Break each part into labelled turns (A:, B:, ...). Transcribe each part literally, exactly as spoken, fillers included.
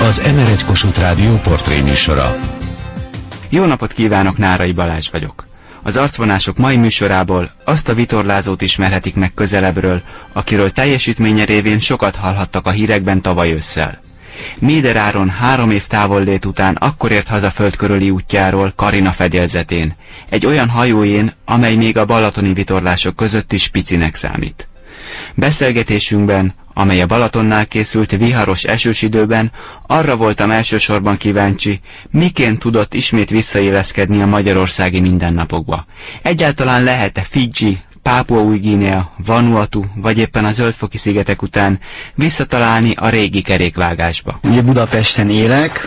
A: az em er egy Kossuth Rádió portréműsora.
B: Jó napot kívánok, Nárai Balázs vagyok. Az arcvonások mai műsorából azt a vitorlázót ismerhetik meg közelebbről, akiről teljesítménye révén sokat hallhattak a hírekben tavaly ősszel. Méder Áron három év távollét után akkor ért haza föld körüli útjáról Karina fedélzetén, egy olyan hajójén, amely még a balatoni vitorlások között is picinek számít. Beszélgetésünkben, amely a Balatonnál készült viharos esős időben, arra voltam elsősorban kíváncsi, miként tudott ismét visszaéleszkedni a magyarországi mindennapokba. Egyáltalán lehet-e Fidzsi, Pápua Új-Guinea, Vanuatu vagy éppen a Zöld-foki szigetek után visszatalálni a régi kerékvágásba?
C: Ugye Budapesten élek,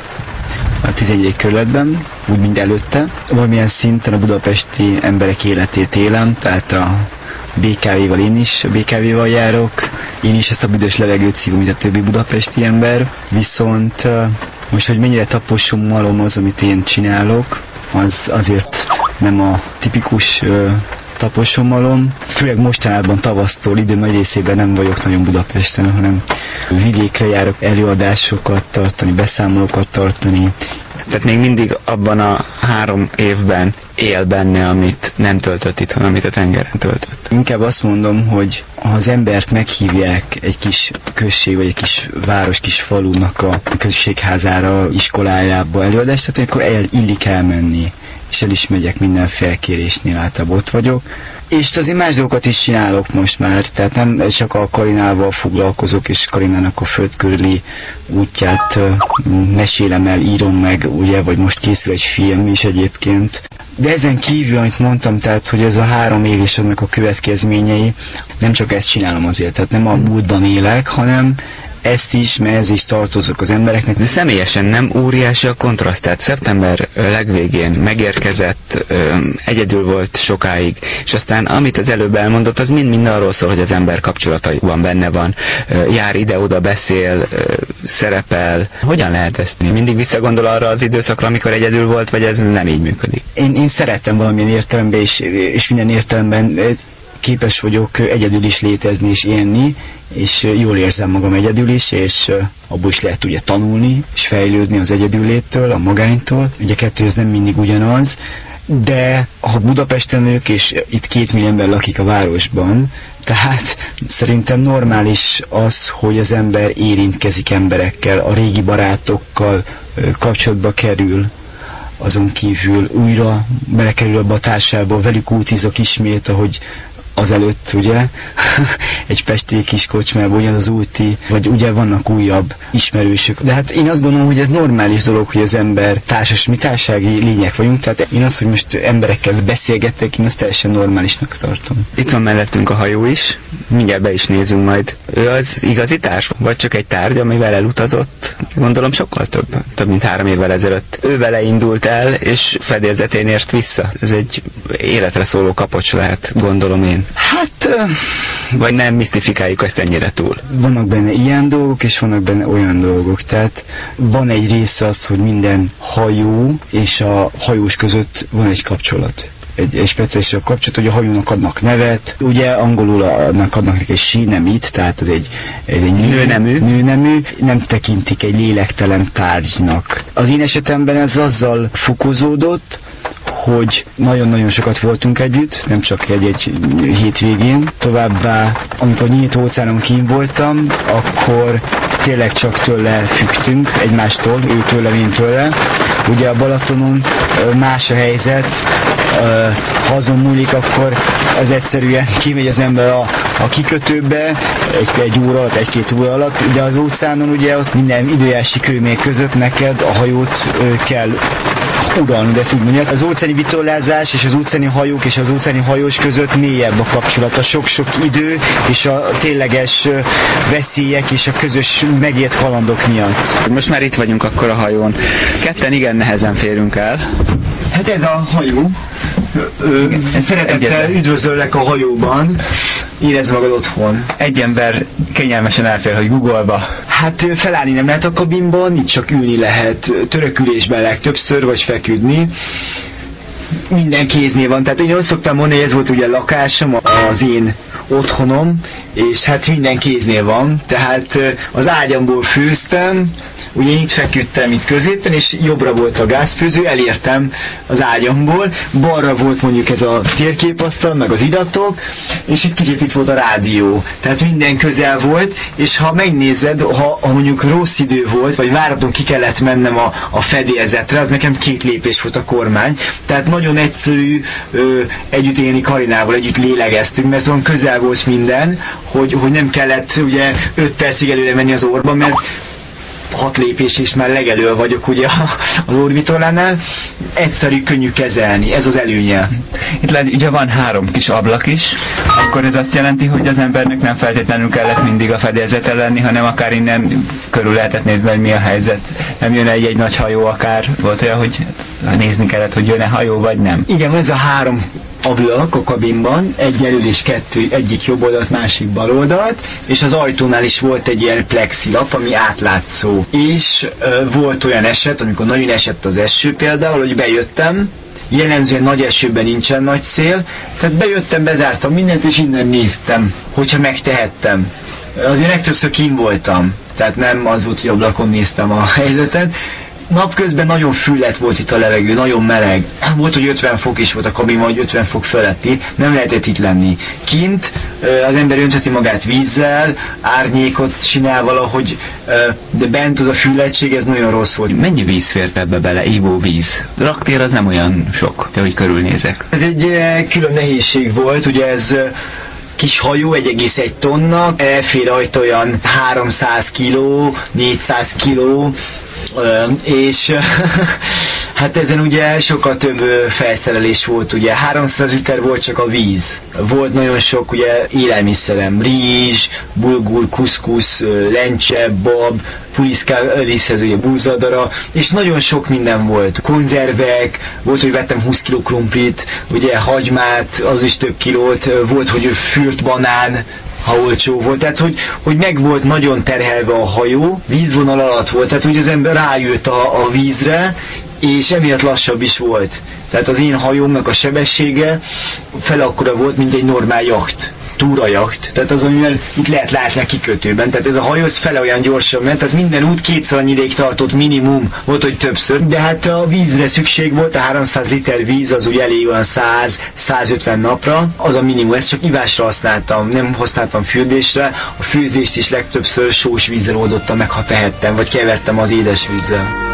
C: a tizenegyedik kerületben, úgy mint előtte. Valamilyen szinten a budapesti emberek életét élem, tehát a bé ká vé-val én is, a bé ká vé-val járok, én is ezt a büdös levegőt szívom, mint a többi budapesti ember, viszont most, hogy mennyire taposom malom az, amit én csinálok, az azért nem a tipikus taposomalom. Főleg mostanában tavasztól idő nagy részében nem vagyok nagyon Budapesten, hanem vidékre járok előadásokat tartani, beszámolókat tartani.
B: Tehát még mindig abban a három évben él benne, amit nem töltött itthon, amit a tengeren töltött.
C: Inkább azt mondom, hogy ha az embert meghívják egy kis község, vagy egy kis város, kis falunak a községházára, iskolájába előadást, tehát akkor el, illik elmenni. És el is megyek minden felkérésnél, általában ott vagyok. És azért más dolgokat is csinálok most már, tehát nem csak a Karinával foglalkozok, és Karinának a föld körüli útját mesélem el, írom meg, ugye, vagy most készül egy film is egyébként. De ezen kívül, amit mondtam, tehát, hogy ez a három év és annak a következményei, nem csak ezt csinálom azért, tehát nem a múltban élek, hanem ezt is, mert ez is tartozok az embereknek.
B: De személyesen nem óriási a kontraszt, tehát szeptember legvégén megérkezett, egyedül volt sokáig, és aztán amit az előbb elmondott, az mind-mind arról szól, hogy az ember kapcsolataiban benne van, jár ide-oda, beszél, szerepel. Hogyan lehet ezt? Mindig visszagondol arra az időszakra, amikor egyedül volt, vagy ez nem így működik?
C: Én, én szerettem valamilyen értelemben, és, és minden értelemben képes vagyok egyedül is létezni és élni, és jól érzem magam egyedül is, és abból is lehet ugye tanulni, és fejlődni az egyedülléttől, a magánytól. Ugye kettő ez nem mindig ugyanaz, de ha Budapesten ők, és itt két millió ember lakik a városban, tehát szerintem normális az, hogy az ember érintkezik emberekkel, a régi barátokkal kapcsolatba kerül, azon kívül újra belekerül abba a társába, velük útizok ismét, ahogy azelőtt, ugye, egy pesti kis kocsmában, ugye az úti, vagy ugye vannak újabb ismerősök. De hát én azt gondolom, hogy ez normális dolog, hogy az ember társas, mi társasági lények vagyunk, tehát én azt, hogy most emberekkel beszélgetek, én azt teljesen normálisnak tartom.
B: Itt van mellettünk a hajó is, mindjárt be is nézünk majd. Ő az igazi társ, vagy csak egy tárgy, amivel elutazott? Gondolom sokkal több, több mint három évvel ezelőtt. Ő vele indult el, és fedélzetén ért vissza. Ez egy életre szóló kapocs lehet, gondolom én.
C: Hát,
B: vagy nem misztifikáljuk ezt ennyire túl?
C: Vannak benne ilyen dolgok, és vannak benne olyan dolgok. Tehát van egy része az, hogy minden hajó és a hajós között van egy kapcsolat. Egy, egy speciális kapcsolat, hogy a hajónak adnak nevet, ugye angolul adnak, adnak neki egy sínemit, tehát ez egy, ez egy
B: nőnemű.
C: nőnemű, nem tekintik egy lélektelen tárgynak. Az én esetemben ez azzal fokozódott, hogy nagyon-nagyon sokat voltunk együtt, nem csak egy-egy hétvégén. Továbbá, amikor nyílt óceánon kín voltam, akkor tényleg csak tőle függtünk egymástól, ő tőle, én tőle. Ugye a Balatonon más a helyzet, ha azon múlik, akkor az egyszerűen kimegy az ember a, a kikötőbe egy, egy óra alatt, egy-két óra alatt, de az óceánon ugye ott minden időjárási körülmények között neked a hajót kell uralni, de ezt úgy mondják. Az óceáni vitorlázás és az óceáni hajók és az óceáni hajós között mélyebb a kapcsolat, a sok-sok idő és a tényleges veszélyek és a közös megért kalandok miatt.
B: Most már itt vagyunk akkor a hajón. Ketten igen nehezen férünk el.
C: Hát ez a hajó. Szeretettel üdvözöllek a hajóban. Érezd magad otthon.
B: Egy ember kényelmesen elfér, hogy googolva.
C: Hát felállni nem lehet a kabinban, itt csak ülni lehet, törökülésben legtöbbször, vagy feküdni. Minden kéznél van, tehát én azt szoktam mondani, hogy ez volt ugye lakásom, az én otthonom, és hát minden kéznél van, tehát az ágyamból főztem, ugye itt feküdtem itt középen, és jobbra volt a gázfőző, elértem az ágyamból, balra volt mondjuk ez a térképasztal, meg az iratok, és egy kicsit itt volt a rádió. Tehát minden közel volt, és ha megnézed, ha, ha mondjuk rossz idő volt, vagy váraton ki kellett mennem a, a fedélzetre, az nekem két lépés volt a kormány. Tehát nagyon egyszerű ö, együtt élni Karinával, együtt lélegeztünk, mert olyan közel volt minden, hogy, hogy nem kellett ugye öt percig előre menni az orba, mert hat lépés is már legelől vagyok ugye az orbitorlánál. Egyszerű, könnyű kezelni, ez az előnye.
B: Itt le, ugye van három kis ablak is, akkor ez azt jelenti, hogy az embernek nem feltétlenül kellett mindig a fedélzeten lenni, hanem akár innen körül lehetett nézni, hogy mi a helyzet. Nem jön egy, egy nagy hajó akár, volt olyan, hogy nézni kellett, hogy jön-e hajó, vagy nem.
C: Igen, van ez a három ablak a kabinban, egy elől és kettő, egyik jobb oldalt, másik bal oldalt, és az ajtónál is volt egy ilyen plexilap, ami átlátszó. És ö, volt olyan eset, amikor nagyon esett az eső például, hogy bejöttem, jellemzően nagy esőben nincsen nagy szél, tehát bejöttem, bezártam mindent, és innen néztem, hogyha megtehettem. Azért legtöbbször kín voltam, tehát nem az volt, hogy ablakon néztem a helyzetet. Napközben nagyon füllet volt itt a levegő, nagyon meleg. Volt, hogy ötven fok is volt a kabinban, vagy ötven fok feletti, nem lehetett itt lenni. Kint az ember önteti magát vízzel, árnyékot csinál valahogy, de bent az a füllettség, ez nagyon rossz volt.
B: Mennyi víz fért ebbe bele, ivóvíz? Raktér az nem olyan sok, de hogy körülnézek.
C: Ez egy külön nehézség volt, ugye ez kis hajó, egy egész egy tonna, elfér rajta olyan háromszáz kiló, négyszáz kiló, és hát ezen ugye sokkal több felszerelés volt, ugye háromszáz liter volt csak a víz. Volt nagyon sok ugye élelmiszerem, rizs, bulgur, kuszkusz, lencse, bab, puliszkáliszhez ugye búzadara, és nagyon sok minden volt. Konzervek, volt, hogy vettem húsz kiló krumplit, ugye hagymát, az is több kilót, volt, hogy fűrt banán, ha olcsó volt, tehát hogy, hogy meg volt nagyon terhelve a hajó, vízvonal alatt volt, tehát hogy az ember rájött a, a vízre, és emiatt lassabb is volt. Tehát az én hajómnak a sebessége fele akkora volt, mint egy normál jacht, túrajacht, tehát az, amivel itt lehet látni a kikötőben, tehát ez a hajó fele olyan gyorsan ment, tehát minden út kétszer annyi ideig tartott minimum, volt, hogy többször, de hát a vízre szükség volt, a háromszáz liter víz az ugye elég olyan száz-százötven napra, az a minimum, ezt csak ivásra használtam, nem használtam fürdésre, a főzést is legtöbbször sós vízzel oldottam meg, ha tehettem, vagy kevertem az édesvízzel.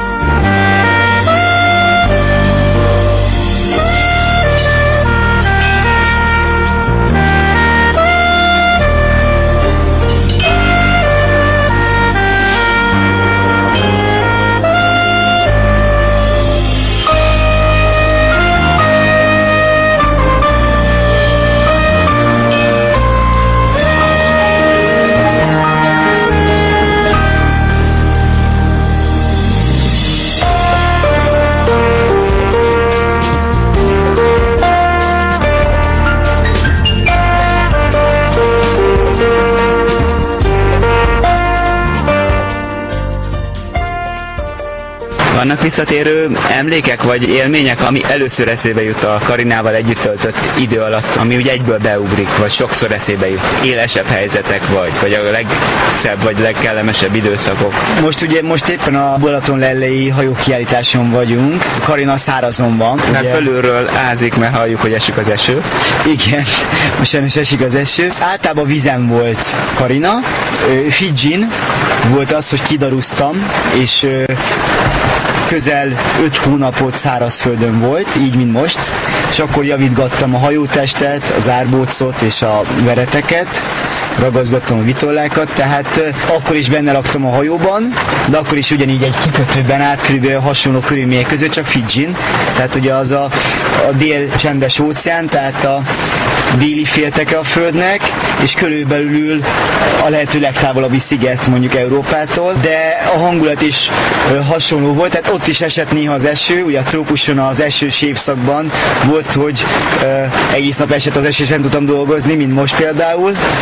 B: Vannak visszatérő emlékek vagy élmények, ami először eszébe jut a Karinával együtt töltött idő alatt, ami ugye egyből beugrik, vagy sokszor eszébe jut? Élesebb helyzetek vagy, vagy a legszebb, vagy legkellemesebb időszakok?
C: Most ugye most éppen a Balaton lellei hajókiállításon vagyunk, Karina szárazon van.
B: Hát fölülről ázik, mert halljuk, hogy esik az eső.
C: Igen, most sajnos esik az eső. Általában vízen volt Karina, Fidzsin volt az, hogy kidaruztam, és közel öt hónapot szárazföldön volt, így mint most, és akkor javítgattam a hajótestet, az árbócot és a vereteket, ragaszgattam a vitorlákat, tehát akkor is benne laktam a hajóban, de akkor is ugyanígy egy kikötőben át, körülbelül hasonló körülmények között, csak Fidzsin, tehát ugye az a, a dél-csendes óceán, tehát a déli félteke a Földnek, és körülbelül a lehető legtávolabbi sziget mondjuk Európától, de a hangulat is ö, hasonló volt, tehát ott is esett néha az eső, ugye a trópuson az esős évszakban volt, hogy ö, egész nap esett az eső, és nem tudtam dolgozni, mint most például. Ö,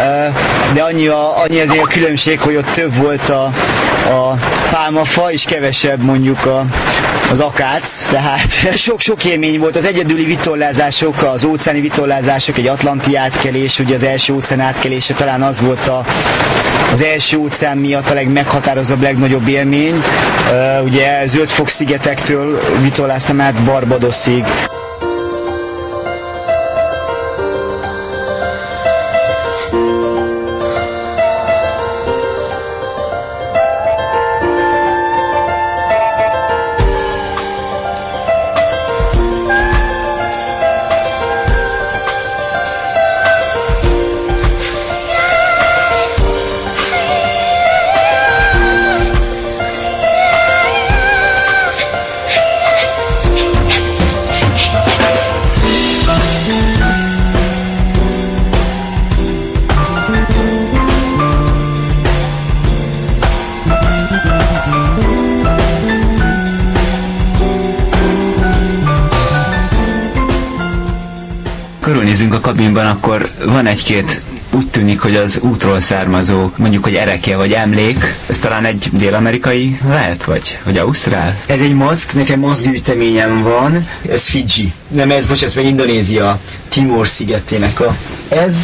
C: de annyi, a, annyi azért a különbség, hogy ott több volt a, a pálmafa, és kevesebb mondjuk a, az akác, tehát sok-sok élmény volt. Az egyedüli vitorlázások, az óceáni vitorlázások, egy atlanti átkelés, ugye az első óceán átkelése talán az volt a, az első óceán miatt a legmeghatározóbb, legnagyobb élmény. Ugye Zöld-fok-szigetektől vitorláztam át Barbadosig.
B: Körülnézünk a kabinban, akkor van egy-két, úgy tűnik, hogy az útról származó, mondjuk, hogy erekje vagy emlék. Ez talán egy dél-amerikai lehet, vagy, vagy ausztrál?
C: Ez egy maszk, nekem maszkgyűjteményem van, ez Fidzsi. Nem ez, most ez meg Indonézia, Timor szigetének a... Ez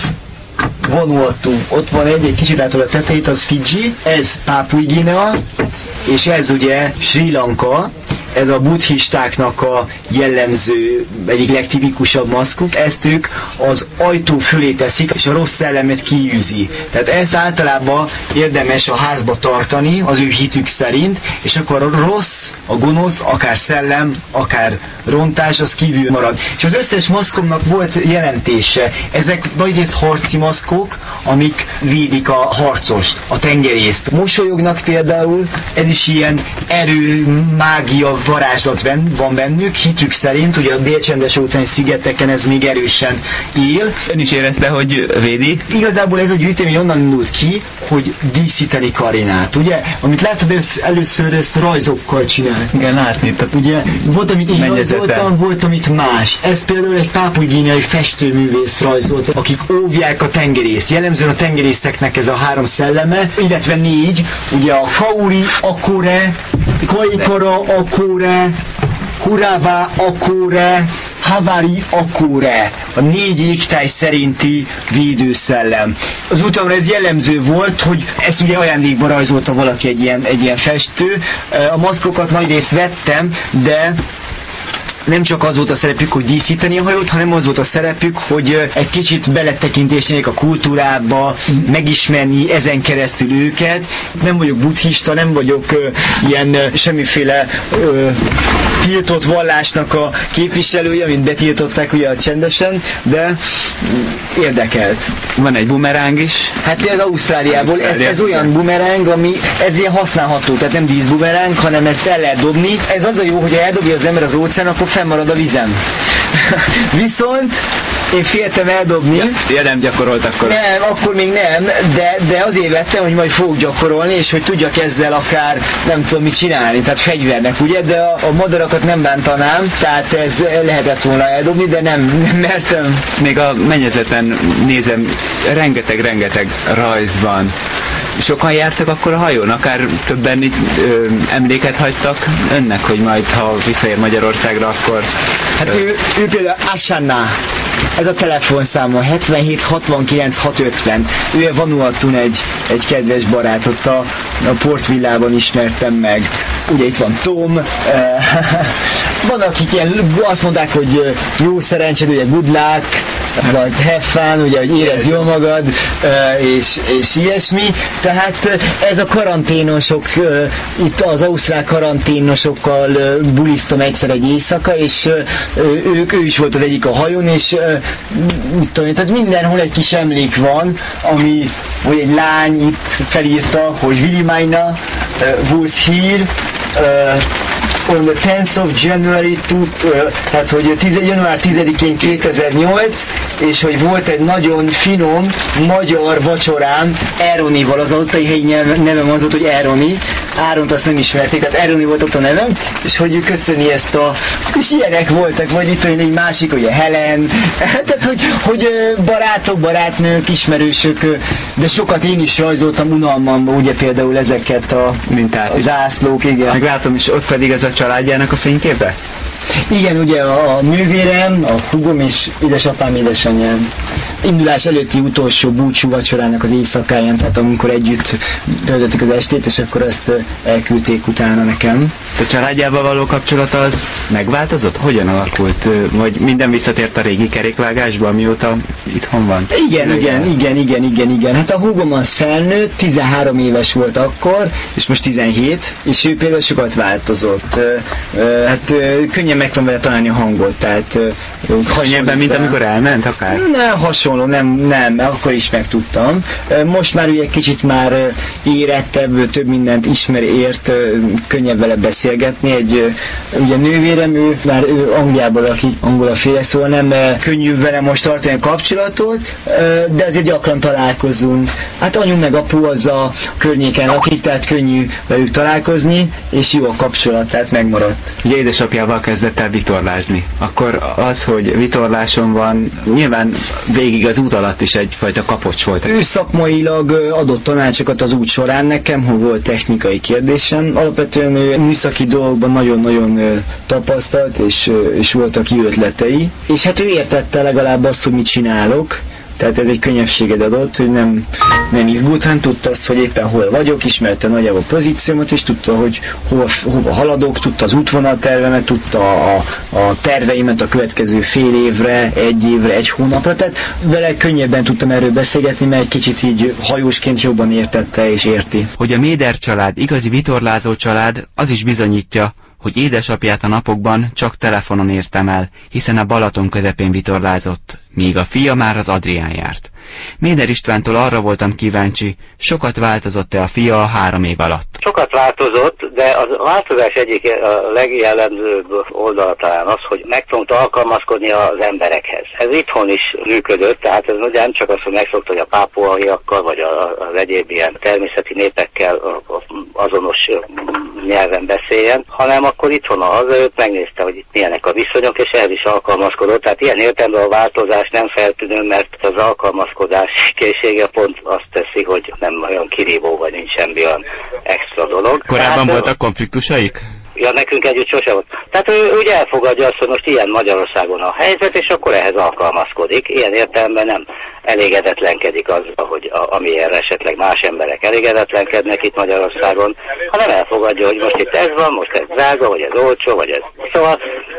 C: Vanuatu, ott van egy, egy kicsit látod a tetejét, az Fidzsi, ez Pápui Guinea, és ez ugye Sri Lanka. Ez a buddhistáknak a jellemző, egyik legtipikusabb maszkuk, ezt ők az ajtó fölé teszik, és a rossz szellemet kiűzi. Tehát ezt általában érdemes a házba tartani, az ő hitük szerint, és akkor a rossz, a gonosz, akár szellem, akár rontás, az kívül marad. És az összes maszkomnak volt jelentése. Ezek nagyrészt harci maszkok, amik védik a harcost, a tengerészt. Mosolyognak például, ez is ilyen erő, mágia, varázslat van bennük, hitük szerint, ugye a délcsendes óceáni szigeteken ez még erősen él.
B: Ön is érezte, hogy védi?
C: Igazából ez a gyűjtemény onnan indult ki, hogy díszíteni Karinát, ugye? Amit látod, először ezt rajzokkal csinál.
B: Igen, látni.
C: Tehát ugye volt, amit én rajzoltam, volt, amit más. Ez például egy pápui-guineai festőművész rajzolt, akik óvják a tengerészt. Jellemzően a tengerészeknek ez a három szelleme, illetve négy, ugye a Kauri, Akore, Kaikara, Akore, Hurava, Akore, Havari, Akore, a négy égtáj szerinti védőszellem. Az utamra ez jellemző volt, hogy ezt ugye ajándékba rajzolta valaki, egy ilyen, egy ilyen festő. A maszkokat nagy részt vettem, de nem csak az volt a szerepük, hogy díszíteni a hajót, hanem az volt a szerepük, hogy egy kicsit beletekintésnék a kultúrába, megismerni ezen keresztül őket. Nem vagyok buddhista, nem vagyok ö, ilyen ö, semmiféle ö, tiltott vallásnak a képviselője, amit betiltották ugye a csendesen, de érdekelt.
B: Van egy bumeráng is.
C: Hát ez Ausztráliából, ez, ez olyan bumeráng, ami ez ilyen használható, tehát nem díszbumeráng, hanem ezt el lehet dobni. Ez az a jó, hogy eldobja az ember az óceán, akkor fennmarad a vizem. Viszont én féltem eldobni. Ja,
B: ja, nem gyakorolt akkor.
C: Nem, akkor még nem, de, de azért vettem, hogy majd fogok gyakorolni, és hogy tudjak ezzel akár nem tudom mit csinálni, tehát fegyvernek, ugye, de a, a madarakat nem bántanám, tehát ez lehetett volna eldobni, de nem, nem mertem.
B: Még a mennyezeten nézem, rengeteg-rengeteg rajz van. Sokan jártak akkor a hajón? Akár többen itt ö, emléket hagytak önnek, hogy majd ha visszaér Magyarországra, akkor...
C: Hát ö... ő, ő például Asana, ez a telefonszáma, hetvenhét hatvankilenc hatszázötven. Ő a Vanuatun egy, egy kedves barát, ott a, a Port Villában ismertem meg. Ugye itt van Tom, uh, van akik ilyen, azt mondták, hogy jó szerencsed, ugye good luck, vagy have fun, ugye, hogy érezd jól magad, uh, és, és ilyesmi. Tehát ez a karanténosok, uh, itt az ausztrál karanténosokkal uh, buliztam egyszer egy éjszaka, és uh, ők, ő is volt az egyik a hajón, és uh, mit tudom, tehát mindenhol egy kis emlék van, ami, hogy egy lány itt felírta, hogy Willy Maina uh, was here, uh, on the tenth of January, to, uh, tehát hogy január tizedikén kétezer-nyolc, és hogy volt egy nagyon finom magyar vacsorám Eronival, az ottani helyi nevem az volt, hogy Eroni, Áront azt nem ismerték, tehát Ároni volt ott a nevem, és hogy köszöni ezt a... És ilyenek voltak, vagy itt egy másik, ugye Helen, tehát hogy, hogy barátok, barátnők, ismerősök, de sokat én is rajzoltam unalmamban, ugye például ezeket a
B: mintát,
C: zászlók, igen.
B: Meglátom, és ott pedig ez a családjának a fényképe?
C: Igen, ugye a, a nővérem, a húgom és édesapám, édesanyám. Indulás előtti utolsó búcsú vacsorának az éjszakáján, tehát amikor együtt töltöttük az estét, és akkor ezt elküldték utána nekem.
B: A családjával való kapcsolata az megváltozott? Hogyan alakult? Vagy minden visszatért a régi kerékvágásba, amióta itthon van?
C: Igen, igen, igen, igen, igen, igen. Hát a húgom az felnőtt, tizenhárom éves volt akkor, és most tizenhét, és ő például sokat változott. Hát könnyen meg tudom vele találni a hangot, tehát
B: könnyebben, mint amikor elment akár?
C: Nem, hasonló, nem, nem, akkor is megtudtam. Most már ugye kicsit már érettebb, több mindent ismer, ért, könnyebb vele beszélgetni. Egy ugye nővérem, ő már ő Angliából, aki angol féle, szóval nem könnyű vele most tartani a kapcsolatot, de azért gyakran találkozunk. Hát anyu meg apu az a környéken lakik, tehát könnyű velük találkozni, és jó a kapcsolat, tehát megmaradt.
B: Ugye édesapjával kezdett el vitorlázni. Akkor az, hogy vitorláson van, nyilván végig az út alatt is egyfajta kapocs volt.
C: Ő szakmailag adott tanácsokat az út során nekem, ha volt technikai kérdésem. Alapvetően ő műszaki dolgokban nagyon-nagyon tapasztalt, és, és voltak jó ötletei. És hát ő értette legalább azt, hogy mit csinálok. Tehát ez egy könnyebbséget adott, hogy nem, nem izgult, hanem tudta azt, hogy éppen hol vagyok, ismerte nagyjából a pozíciómat, és tudta, hogy hova, hova haladok, tudta az útvonaltervemet, tudta a, a terveimet a következő fél évre, egy évre, egy hónapra, tehát vele könnyebben tudtam erről beszélgetni, mert egy kicsit így hajósként jobban értette és érti.
B: Hogy a Méder család igazi vitorlázó család, az is bizonyítja, hogy édesapját a napokban csak telefonon értem el, hiszen a Balaton közepén vitorlázott, míg a fia már az Adrián járt. Méder Istvántól arra voltam kíváncsi, sokat változott-e a fia a három év alatt?
D: Sokat változott, de a változás egyik a legjellemzőbb oldala talán az, hogy megpróbált alkalmazkodni az emberekhez. Ez itthon is működött, tehát ez ugye nem csak az, hogy megszokta, hogy a pápuaiakkal vagy az egyéb ilyen természeti népekkel azonos nyelven beszéljen, hanem akkor itthon azelőtt megnézte, hogy itt milyenek a viszonyok, és ehhez is alkalmazkodott. Tehát ilyen értelemben a változás nem feltűnő, mert az alkalmazkodás készsége pont azt teszi, hogy nem olyan kirívó, vagy nincs semmi olyan extra dolog.
B: Korábban
D: Tehát,
B: voltak konfliktusaik?
D: Ja, nekünk együtt sose volt. Tehát ő ugye elfogadja azt, hogy most ilyen Magyarországon a helyzet, és akkor ehhez alkalmazkodik. Ilyen értelemben nem elégedetlenkedik az, ahogy a, amilyen esetleg más emberek elégedetlenkednek itt Magyarországon, hanem elfogadja, hogy most itt ez van, most ez drága, vagy ez olcsó, vagy ez. Szóval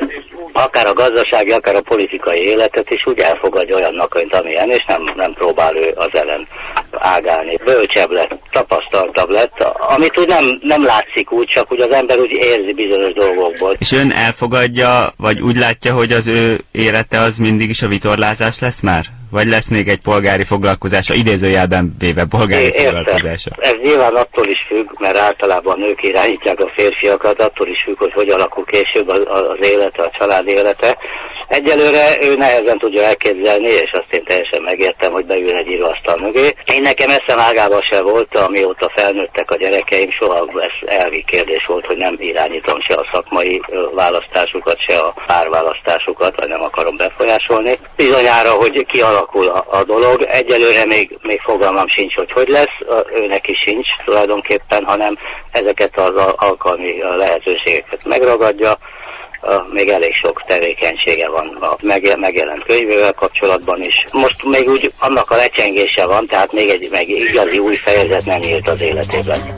D: akár a gazdasági, akár a politikai életet is úgy elfogadja olyannak, mint amilyen, és nem, nem próbál ő az ellen ágálni. Bölcsebb lett, tapasztaltabb lett, amit úgy nem, nem látszik úgy, csak úgy az ember úgy érzi bizonyos dolgokból.
B: És ön elfogadja, vagy úgy látja, hogy az ő élete az mindig is a vitorlázás lesz már? Vagy lesz még egy polgári foglalkozása, idézőjelben véve polgári é, foglalkozása?
D: Ez nyilván attól is függ, mert általában a nők irányítják a férfiakat, attól is függ, hogy hogy alakul később az, az élete, a család élete. Egyelőre ő nehezen tudja elképzelni, és azt én teljesen megértem, hogy beül egy íróasztal mögé. Én nekem eszem ágában se volt, amióta felnőttek a gyerekeim, soha ez elvi kérdés volt, hogy nem irányítom se a szakmai választásukat, se a párválasztásukat, vagy nem akarom befolyásolni. Bizonyára, hogy kialakul a, a dolog, egyelőre még, még fogalmam sincs, hogy hogy lesz, őnek is sincs tulajdonképpen, hanem ezeket az alkalmi lehetőségeket megragadja. Még elég sok tevékenysége van a megjelent könyvével kapcsolatban is. Most még úgy annak a lecsengése van, tehát még egy meg igazi új fejezet nem nyílt az életében.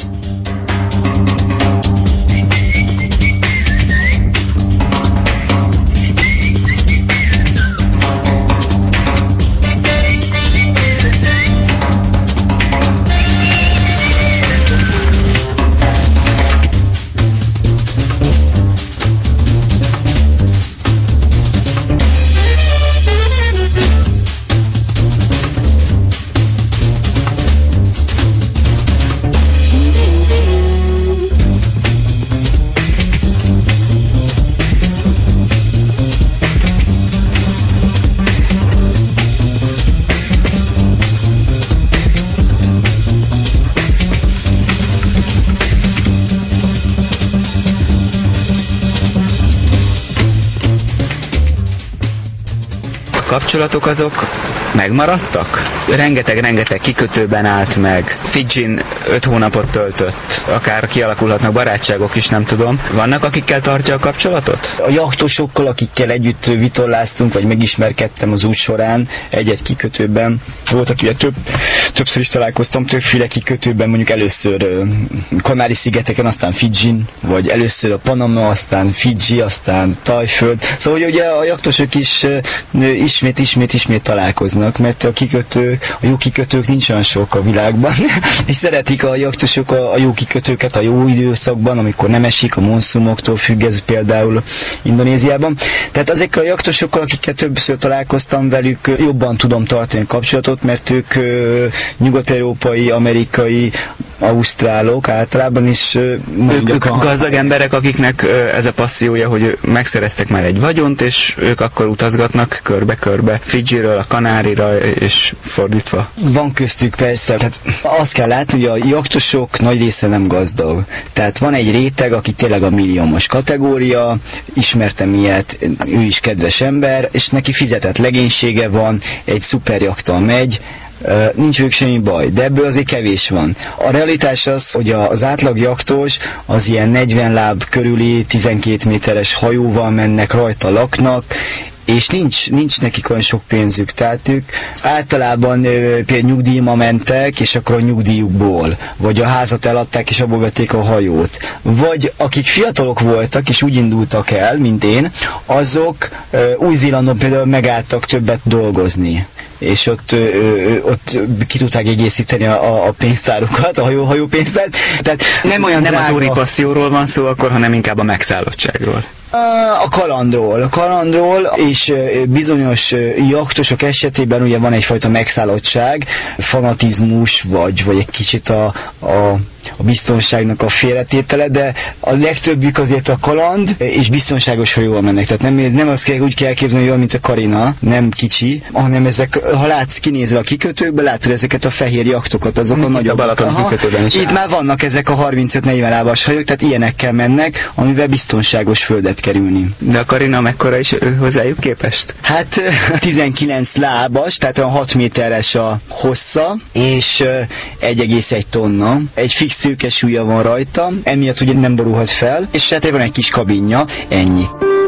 B: kapcsolatok azok megmaradtak? Rengeteg-rengeteg kikötőben állt meg. Fidzsin öt hónapot töltött. Akár kialakulhatnak barátságok is, nem tudom. Vannak, akikkel tartja a kapcsolatot?
C: A jachtosokkal, akikkel együtt vitorláztunk, vagy megismerkedtem az út során egy-egy kikötőben. Volt, akivel több, többször is találkoztam, többféle kikötőben, mondjuk először Kanári-szigeteken, aztán Fidzsin, vagy először a Panama, aztán Fidzsi, aztán Tajföld. Szóval hogy ugye a jachtosok is ismét, ismét, ismét találkoznak, mert a kikötők, a jó kikötők nincs olyan sok a világban, és szeretik a jachtosok a, a jó kikötőket a jó időszakban, amikor nem esik, a monszumoktól függ ez például Indonéziában. Tehát ezekkel a jaktosokkal, akikkel többször találkoztam velük, jobban tudom tartani a kapcsolatot, mert ők nyugat-európai, amerikai, ausztrálok általában is.
B: Ők, ők gazdag emberek, akiknek ez a passziója, hogy megszereztek már egy vagyont, és ők akkor utazgatnak körbe-körbe, Fidzsiről a Kanárira, és fordítva.
C: Van köztük persze, tehát azt kell látni, hogy a jachtosok nagy része nem gazdag. Tehát van egy réteg, aki tényleg a milliómos kategória, ismertem ilyet, ő is kedves ember, és neki fizetett legénysége van, egy szuperjaktal megy, Uh, nincs ők semmi baj, de ebből azért kevés van. A realitás az, hogy az átlag jachtos az ilyen negyven láb körüli tizenkét méteres hajóval mennek, rajta laknak, és nincs, nincs nekik olyan sok pénzük, tehát ők általában például nyugdíjma mentek, és akkor a nyugdíjukból, vagy a házat eladták, és abból vették a hajót. Vagy akik fiatalok voltak, és úgy indultak el, mint én, azok Új-Zélandon például megálltak többet dolgozni, és ott, ö, ö, ott ki tudták egészíteni a, a pénztárukat, a hajó, hajópénztárt. Tehát nem olyan
B: nem
C: drága...
B: az úri passzióról van szó akkor, hanem inkább a megszállottságról.
C: A kalandról. A kalandról, és bizonyos jachtosok esetében ugye van egyfajta megszállottság, fanatizmus, vagy, vagy egy kicsit a, a, a biztonságnak a félretétele, de a legtöbbjük azért a kaland, és biztonságos hajóval mennek. Tehát nem, nem azt kell, úgy kell elképzelni, hogy mint a Carina, nem kicsi, hanem ezek, ha látsz, kinézve a kikötőkbe, látod ezeket a fehér jachtokat, azok a nagyobb.
B: A Balaton kikötőben is.
C: Itt már vannak ezek a harmincöt-negyven lábas hajók, tehát ilyenekkel mennek, amivel biztonságos földet kerülni.
B: De a Carina mekkora is hozzájuk képest?
C: Hát tizenkilenc lábas, tehát olyan hat méteres a hossza, és egy egész egy tonna. Egy fix szőkesúlya van rajta, emiatt ugye nem borulhat fel, és hát van egy kis kabinja, ennyi.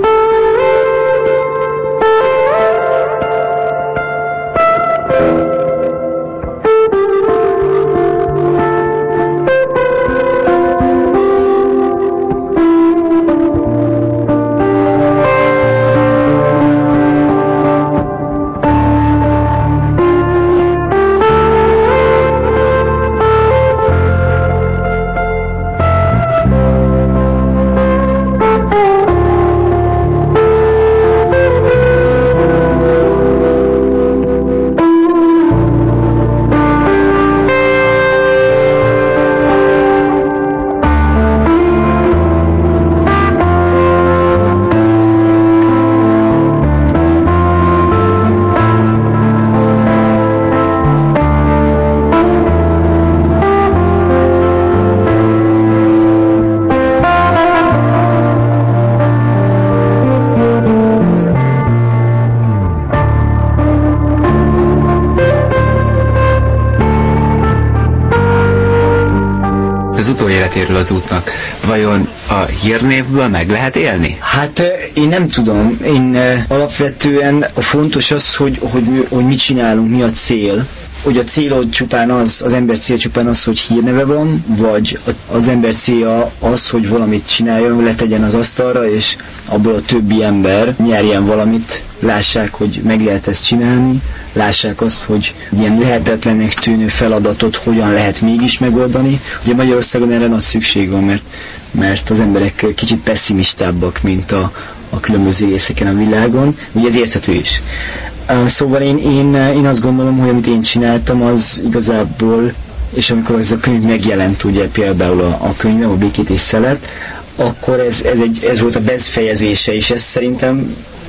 B: Az útnak. Vajon a hírnévből meg lehet élni?
C: Hát én nem tudom. Én alapvetően a fontos az, hogy, hogy, hogy mit csinálunk, mi a cél. Hogy a célod csupán az, az ember cél csupán az, hogy hírneve van, vagy az ember célja az, hogy valamit csináljon, letegyen az asztalra, és abból a többi ember nyerjen valamit, lássák, hogy meg lehet ezt csinálni, lássák azt, hogy ilyen lehetetlennek tűnő feladatot hogyan lehet mégis megoldani. Ugye Magyarországon erre nagy szükség van, mert, mert az emberek kicsit pessimistábbak, mint a, a különböző részeken a világon, ugye ez érthető is. Uh, szóval én, én, én azt gondolom, hogy amit én csináltam, az igazából, és amikor ez a könyv megjelent, ugye például a, a könyvem, a Békét és Szelet, akkor ez, ez, egy, ez volt a befejezése, és ez szerintem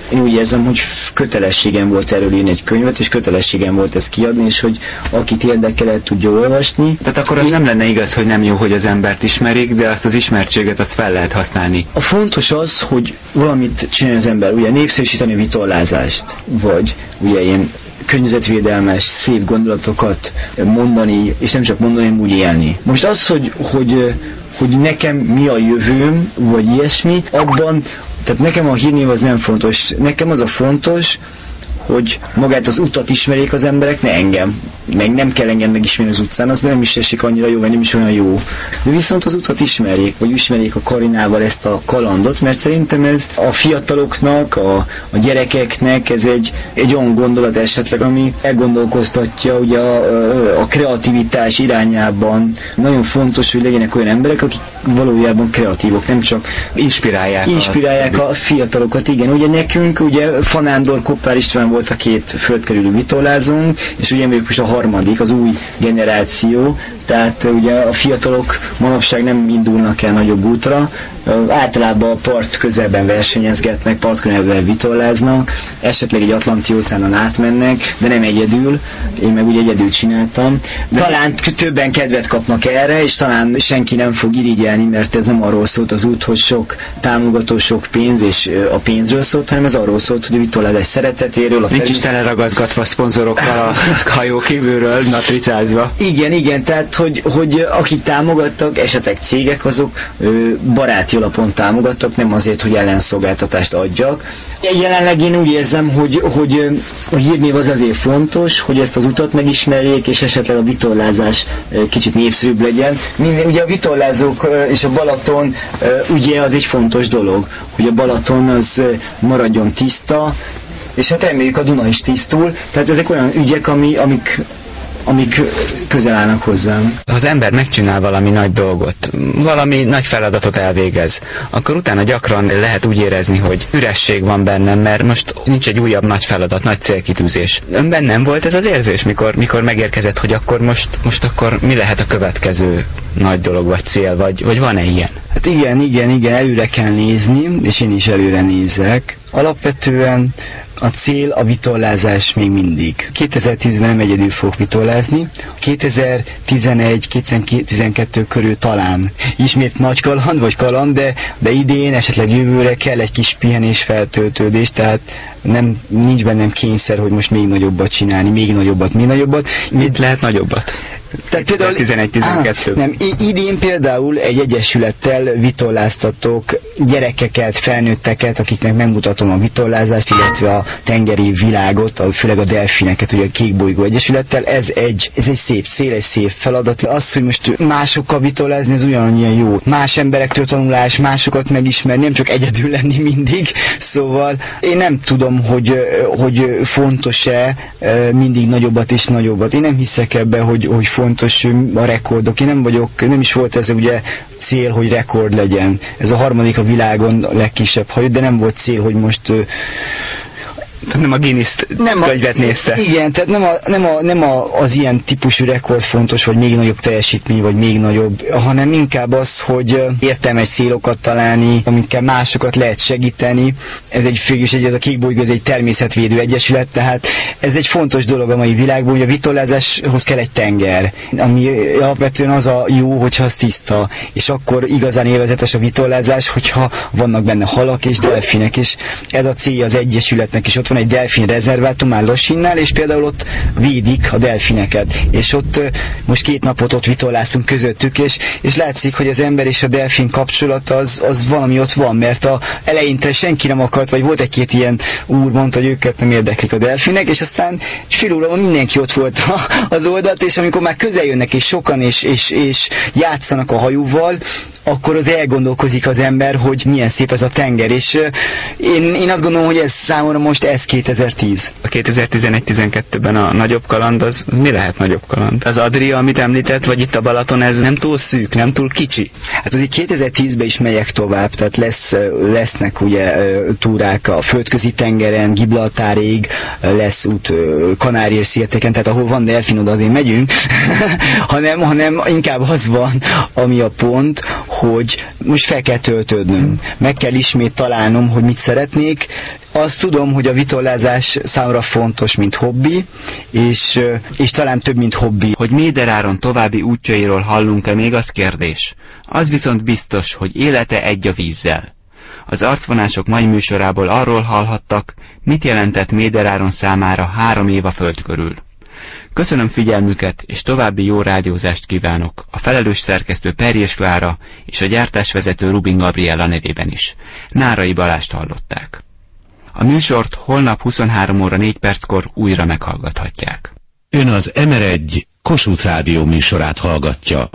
C: én úgy érzem, hogy kötelességem volt erről írni egy könyvet, és kötelességem volt ezt kiadni, és hogy akit érdekel, el tudja olvasni.
B: Tehát akkor az én... nem lenne igaz, hogy nem jó, hogy az embert ismerik, de azt az ismertséget azt fel lehet használni.
C: A fontos az, hogy valamit csinál az ember, ugye népszerűsíteni a vitorlázást, vagy ugye ilyen környezetvédelmes, szép gondolatokat mondani, és nem csak mondani, hanem úgy élni. Most az, hogy, hogy, hogy nekem mi a jövőm, vagy ilyesmi, abban, tehát nekem a hírnév az nem fontos. Nekem az a fontos, hogy magát az utat ismerjék az emberek, ne engem. Meg nem kell engem megismerni az utcán, az nem is esik annyira jó, vagy nem is olyan jó. De viszont az utat ismerjék, vagy ismerjék a Karinával ezt a kalandot, mert szerintem ez a fiataloknak, a, a gyerekeknek ez egy, egy olyan gondolat esetleg, ami elgondolkoztatja ugye a, a kreativitás irányában. Nagyon fontos, hogy legyenek olyan emberek, akik valójában kreatívok, nem csak
B: inspirálják,
C: inspirálják a, a fiatalokat. Igen, ugye nekünk, ugye Fanándor, Koppár István volt a két földkerülő vitorlázónk, és ugye még most a harmadik, az új generáció, tehát ugye a fiatalok manapság nem indulnak el nagyobb útra, általában a part közelben versenyezgetnek, part közelben vitorláznak, esetleg egy Atlanti óceánon átmennek, de nem egyedül, én meg ugye egyedül csináltam. Talán többen kedvet kapnak erre, és talán senki nem fog irigyelni, mert ez nem arról szólt az út, hogy sok támogató, sok pénz, és a pénzről szólt, hanem ez arról szólt, hogy a vitorlázás szeretetéről. A
B: nincs is teleragazgatva szponzorokkal a hajó kívülről, natricázva.
C: Igen, igen, tehát hogy, hogy akik támogattak, esetleg cégek, azok ö, baráti alapon támogattak, nem azért, hogy ellenszolgáltatást adjak. Jelenleg én úgy érzem, hogy, hogy a hírnév az azért fontos, hogy ezt az utat megismerjék, és esetleg a vitorlázás kicsit népszerűbb legyen. Ugye a vitorlázók és a Balaton ugye az egy fontos dolog, hogy a Balaton az maradjon tiszta, és hát reméljük a Duna is tisztul, tehát ezek olyan ügyek, ami, amik amik közel állnak hozzám.
B: Ha az ember megcsinál valami nagy dolgot, valami nagy feladatot elvégez, akkor utána gyakran lehet úgy érezni, hogy üresség van bennem, mert most nincs egy újabb nagy feladat, nagy célkitűzés. Önben nem volt ez az érzés, mikor, mikor megérkezett, hogy akkor most, most akkor mi lehet a következő nagy dolog, vagy cél, vagy, vagy van-e ilyen?
C: Hát igen, igen, igen, előre kell nézni, és én is előre nézek. Alapvetően a cél a vitorlázás még mindig. kétezer-tízben nem egyedül fogok vitorlázni, kétezer-tizenegy kétezer-tizenkettő körül talán ismét nagy kaland vagy kaland, de, de idén, esetleg jövőre kell egy kis pihenés, feltöltődés, tehát nem, nincs bennem kényszer, hogy most még nagyobbat csinálni, még nagyobbat, még nagyobbat.
B: Mit lehet nagyobbat?
C: Tehát például
B: tizenegy tizenkettő.
C: Nem, idén például egy egyesülettel vitorláztatok gyerekeket, felnőtteket, akiknek megmutatom a vitorlázást, illetve a tengeri világot, a, főleg a delfineket, ugye a Kékbolygó Egyesülettel. Ez egy, ez egy szép cél, egy szép feladat. Az, hogy most másokkal vitorlázni, ez ugyanolyan jó. Más emberektől tanulás, másokat megismerni, nem csak egyedül lenni mindig. Szóval én nem tudom, hogy, hogy fontos-e mindig nagyobbat és nagyobbat. Én nem hiszek ebbe, hogy, hogy fontos a rekordok. Én nem vagyok, nem is volt ez ugye cél, hogy rekord legyen. Ez a harmadik a világon a legkisebb hajó, de nem volt cél, hogy most
B: nem a Guinness könyvet nézte.
C: Igen, tehát nem, a, nem, a, nem a, az ilyen típusú rekord fontos, vagy még nagyobb teljesítmény, vagy még nagyobb, hanem inkább az, hogy értelmes célokat találni, amikkel másokat lehet segíteni. Ez egy végülis, ez a Kékbolygó, ez egy természetvédő egyesület, tehát ez egy fontos dolog a mai világban, hogy a vitorlázáshoz kell egy tenger, ami alapvetően az a jó, hogyha az tiszta, és akkor igazán élvezetes a vitorlázás, hogyha vannak benne halak és delfinek, és ez a célja az egyesületnek, és ott van egy delfin rezervátum áll Losinnál, és például ott védik a delfineket, és ott most két napot ott vitorláztunk közöttük, és, és látszik, hogy az ember és a delfin kapcsolat az, az valami ott van, mert a eleinte senki nem akart, vagy volt egy-két ilyen úr, mondta, hogy őket nem érdeklik a delfinek, és aztán fél óra mindenki ott volt az oldalt, és amikor már közel jönnek, és sokan, és, és, és játszanak a hajóval, akkor az elgondolkozik az ember, hogy milyen szép ez a tenger, és uh, én, én azt gondolom, hogy ez számomra most ez kétezer-tíz.
B: A kétezer-tizenegy tizenkettőben a nagyobb kaland, az, az mi lehet nagyobb kaland? Az Adria, amit említett, vagy itt a Balaton, ez nem túl szűk, nem túl kicsi?
C: Hát azért kétezer-tízben is megyek tovább, tehát lesz, lesznek ugye túrák a földközi tengeren, Gibraltárig, lesz út Kanári-szigeteken, tehát ahol van delfin, oda azért megyünk, hanem, hanem inkább az van, ami a pont, hogy most fel kell töltődnöm. Meg kell ismét találnom, hogy mit szeretnék. Azt tudom, hogy a vitorlázás számomra fontos, mint hobbi, és, és talán több, mint hobbi.
B: Hogy Méder Áron további útjairól hallunk-e még, az kérdés. Az viszont biztos, hogy élete egy a vízzel. Az arcvonások mai műsorából arról hallhattak, mit jelentett Méder Áron számára három év a föld körül. Köszönöm figyelmüket, és további jó rádiózást kívánok a felelős szerkesztő Perjés Klára és a gyártásvezető Rubin Gabriella nevében is. Nárai Balást hallották. A műsort holnap huszonhárom óra négy perckor újra meghallgathatják.
A: Ön az em er egy Kossuth Rádió műsorát hallgatja.